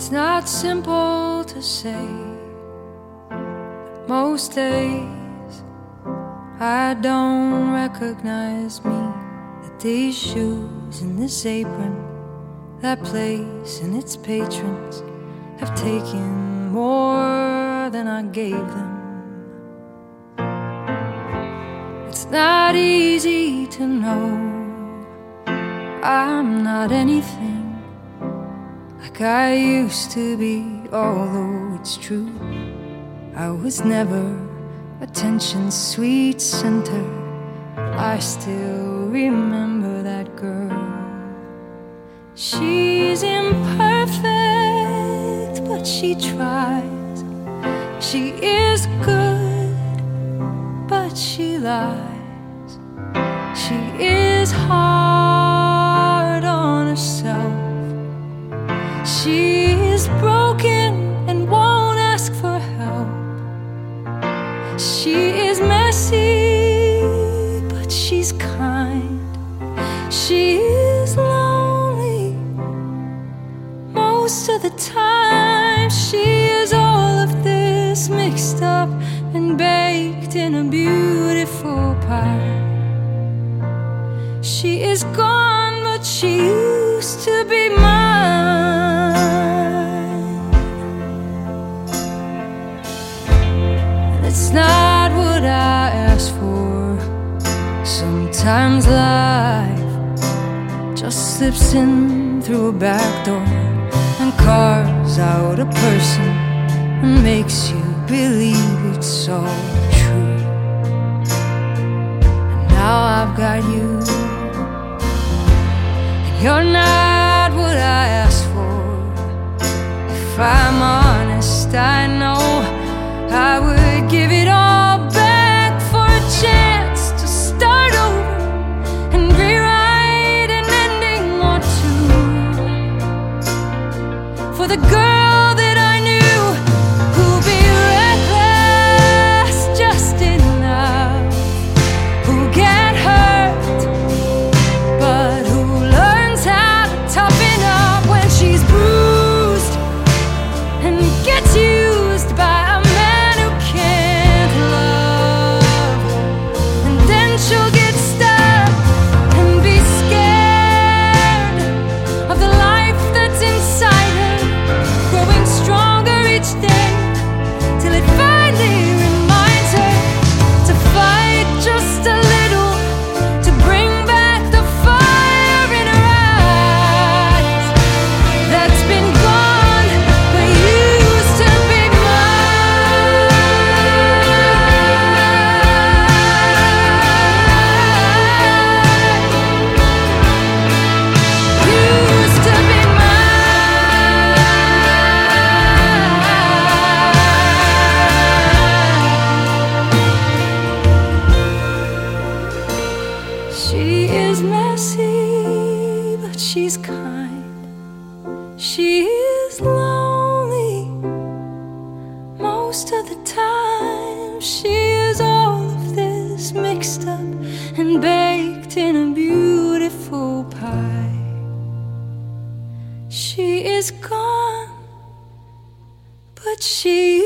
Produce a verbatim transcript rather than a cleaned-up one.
It's not simple to say, but most days I don't recognize me. That these shoes and this apron, that place and its patrons have taken more than I gave them. It's not easy to know I'm not anything like I used to be, although it's true I was never attention's sweet center. I still remember that girl. She's imperfect, but she tries. She is good, but she lies. She is hard on herself. She is broken and won't ask for help. She is messy, but she's kind. She is lonely most of the time. She is all of this mixed up and baked in a beautiful pie. She is gone, but she used to be mine. And it's not what I asked for. Sometimes life just slips in through a back door and carves out a person and makes you believe it's all true. And now I've got you, and you're not what I asked for. If I'm honest, I know I would give it all back for a chance to start over and rewrite an ending or two for the girl that I knew, who'd be reckless just enough, who get hurt, but who learns how to toughen up when she's bruised and gets used by a man who can't love. And then she'll get stuck and be scared of the life that's inside her, growing stronger each day, till it finally reminds her to fight just a little, to bring back the fire in her eyes that's been gone but used to be mine. Used to be mine. She is messy, but she's kind. She is lonely most of the time. She is all of this mixed up and baked in a beautiful pie. She is gone, but she